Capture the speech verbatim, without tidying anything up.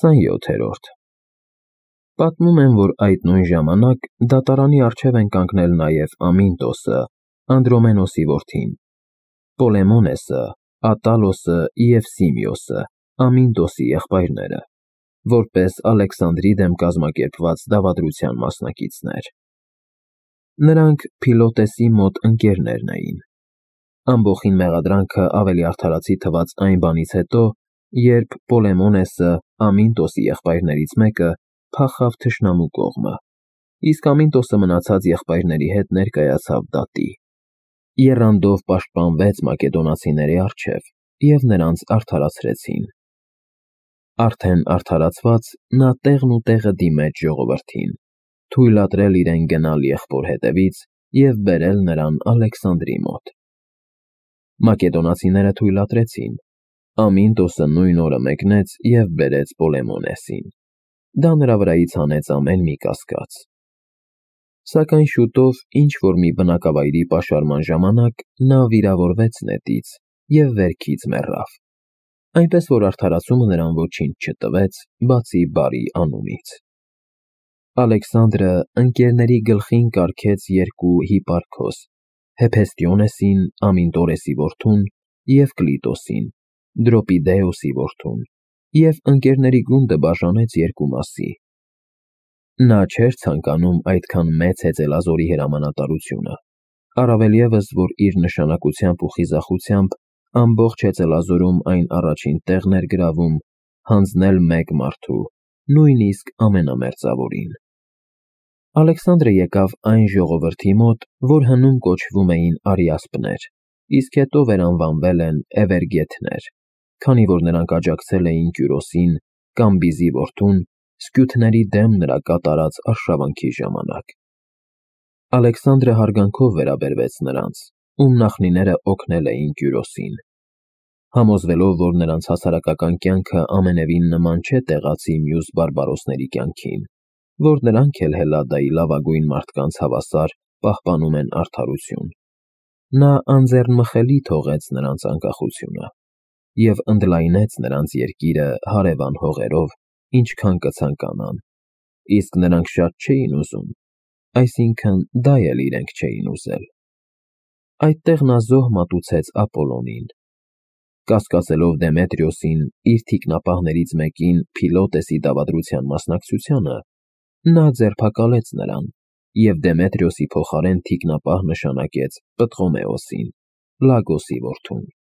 Քսանյոթերորդ Պատմում են, որ այդ նույն ժամանակ դատարանի առջև են կանգնել նաև Ամինտոսը, Անդրոմենոսի որդին, Պոլեմոնեսը, Ատալոսը և Սիմիոսը, Ամինտոսի եղբայրները, որպես Ալեքսանդրի դեմ կազմակերպված դավադրության մասնակիցներ։ Նրանք Փիլոտեսի մոտ ընկերներն էին։ Ամբոխին մեղադրանքը ավելի արդարացի թվաց այն բանից հետո, երբ Պոլեմոնեսը, Ամինտոսի եղբայրներից մեկը, փախավ թշնամու կողմը, իսկ Ամինտոսը մնացած եղբայրների հետ ներկայացավ դատի։ Եռանդով պաշտպանվեց մակեդոնացիների առջև և նրանց արդարացրեցին։ Արդեն արդարացված, նա տեղն ու տեղը դիմեց ժողովրդին, թույլատրել իրեն գնալ եղբոր հետևից և բերել նրան Ալեքսանդրի մոտ։ Մակեդոնացիները թույլատրեցին։ Ամինտոսը նույն օրը մեկնեց և բերեց Պոլեմոնեսին։ Դա նրա վրայից հանեց ամեն մի կասկած։ Սակայն շուտով ինչ-որ մի բնակավայրի պաշարման ժամանակ նա վիրավորվեց նետից և վերքից մեռավ, այնպես որ արդարացումը նրան ոչինչ չտվեց, բացի բարի անունից։ Ալեքսանդրը ընկերների գլխին կարգեց երկու հիպարքոս՝ Հեփեստիոնեսին, Ամինտորեսի որդուն, և Կլիտոսին, Դրոպիդեոսի որդուն, և ընկերների գունդը բաժանեց երկու մասի։ Նա չէր ցանկանում այդքան մեծ հեծելազորի հրամանատարությունը, առավել ևս, որ իր նշանակությամբ ու խիզախությամբ ամբողջ հեծելազորում այն առաջին տեղն էր գրավում հանձնել մեկ մարդու, նույնիսկ ամենամերձավորին։ Ալեքսանդրը եկավ այն ժողովրդի մոտ, որ հնում կոչվում էին Արիասպներ, իսկ հետո վերանվանվել են Էվերգեթներ, քանի որ նրանք աջակցել էին Կյուրոսին, Կամբիզի որդուն, սկյութների դեմ նրա կատարած արշավանքի ժամանակ։ Ալեքսանդրը հարգանքով վերաբերվեց նրանց, ում նախնիները օգնել էին Կյուրոսին։ Համոզվելով, որ նրանց հասարակական կյանքը ամենևին նման չէ տեղացի մյուս բարբարոսների կյանքին, որ նրանք էլ Հելլադայի լավագույն մարդկանց հավասար պահպանում են արդարություն, նա անձեռնմխելի թողեց նրանց անկախությունը և ընդլայնեց նրանց երկիրը հարևան հողերով, ինչքան կցանկանան, իսկ նրանք շատ չէին ուզում, այսինքն՝ դա էլ իրենք չէին ուզել։ Այդտեղ նա զոհ մատուցեց Ապոլոնին։ Կասկածելով Դեմետրիոսին, իր թիկնապահներից մեկին, Փիլոտեսի դավադրության մասնակցությանը, նա ձերբակալեց նրան և Դեմետրիոսի փոխարեն թիկնապահ նշանակեց Պտղոմեոսին, Լագոսի որդուն։